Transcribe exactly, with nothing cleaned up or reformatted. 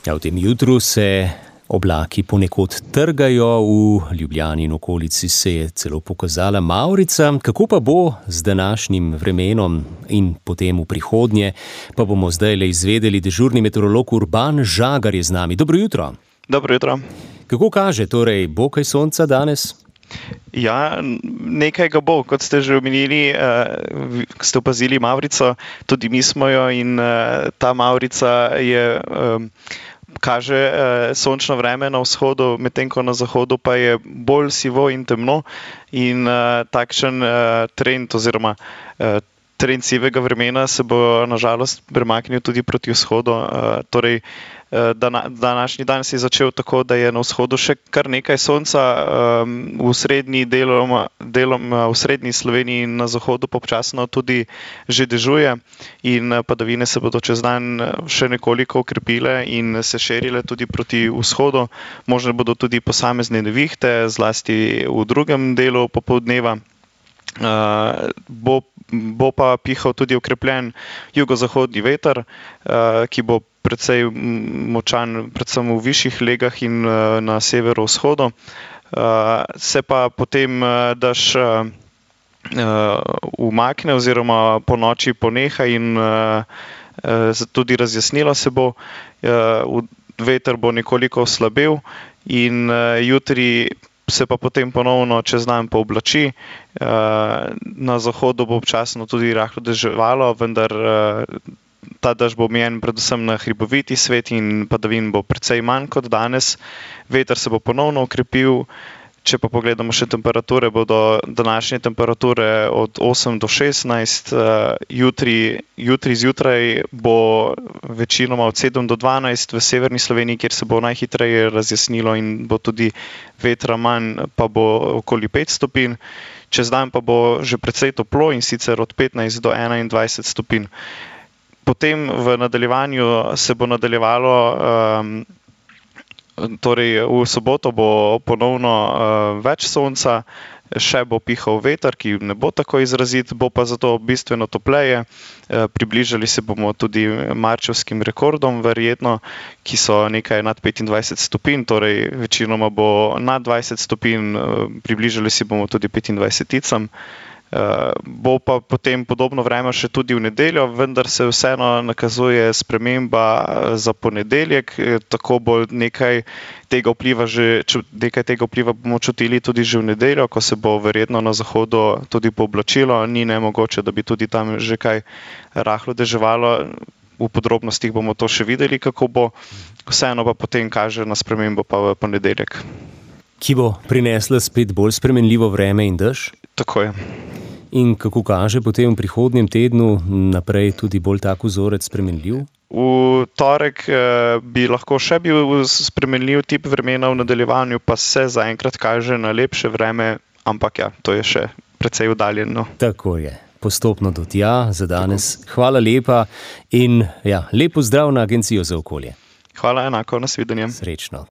Ja, v tem jutru se oblaki ponekod trgajo, v Ljubljani in okolici se je celo pokazala mavrica. Kako pa bo z današnjim vremenom in potem v prihodnje, pa bomo zdajle izvedeli. Dežurni meteorolog Urban Žagar je z nami. Dobro jutro. Dobro jutro. Kako kaže, torej, bo kaj sonca danes? Ja, nekaj ga bo, kot ste že omenili, uh, ste opazili mavrico, tudi mi smo jo in uh, ta mavrica je, um, kaže uh, sončno vreme na vzhodu, medtem ko na zahodu pa je bolj sivo in temno in uh, takšen uh, trend oziroma uh, trend sivega vremena se bo nažalost premaknil tudi proti vzhodu. Uh, torej, Dana, današnji dan se je začel tako, da je na vzhodu še kar nekaj sonca, um, v srednji delom, delom v srednji Sloveniji in na zahodu pa občasno tudi že dežuje in padavine se bodo čez dan še nekoliko okrepile in se širile tudi proti vzhodu. Možne bodo tudi posamezne nevihte, zlasti v drugem delu popoldneva. Uh, bo, bo pa pihal tudi okrepljen jugozahodni veter, uh, ki bo precej močan, predvsem v višjih legah in uh, na severovzhodu. Uh, se pa potem uh, dež uh, umakne oziroma po noči poneha in uh, uh, tudi razjasnilo se bo. Uh, veter bo nekoliko oslabel in uh, jutri se pa potem ponovno čez dan pooblači. Na zahodu bo občasno tudi rahlo deževalo, vendar ta dež bo omejen predvsem na hriboviti svet in padavin bo precej manj kot danes. Veter se bo ponovno okrepil. Če pa pogledamo še temperature, bodo današnje temperature od osem do šestnajst, jutri, jutri zjutraj bo večinoma od sedem do dvanajst v severni Sloveniji, kjer se bo najhitreje razjasnilo in bo tudi vetra manj, pa bo okoli pet stopinj. Čez dan pa bo že precej toplo in sicer od petnajst do enaindvajset stopinj. Potem v nadaljevanju se bo nadaljevalo um, Torej, v soboto bo ponovno uh, več sonca, še bo pihal veter, ki ne bo tako izrazit, bo pa zato bistveno topleje. Uh, približali se bomo tudi marčevskim rekordom, verjetno, ki so nekaj nad petindvajset stopinj, torej večinoma bo nad dvajset stopinj, uh, približali se bomo tudi petindvajseticam. Uh, bo pa potem podobno vreme še tudi v nedeljo, vendar se vseeno nakazuje sprememba za ponedeljek, tako bo nekaj tega vpliva, že, nekaj tega vpliva bomo čutili tudi že v nedeljo, ko se bo verjetno na zahodu tudi pooblačilo, ni nemogoče, da bi tudi tam že kaj rahlo deževalo. V podrobnostih bomo to še videli, kako bo, vseeno pa potem kaže na spremembo pa v ponedeljek. Ki bo prinesla spet bolj spremenljivo vreme in dež? Tako je. In kako kaže potem v prihodnjem tednu naprej tudi bolj tak vzorec spremenljiv? V torek eh, bi lahko še bil spremenljiv tip vremena, v nadaljevanju pa se zaenkrat kaže na lepše vreme, ampak ja, to je še precej oddaljeno. Tako je. Postopno do tja za danes. Hvala lepa in ja, lep pozdrav na Agencijo za okolje. Hvala enako, nasvidenje. Srečno.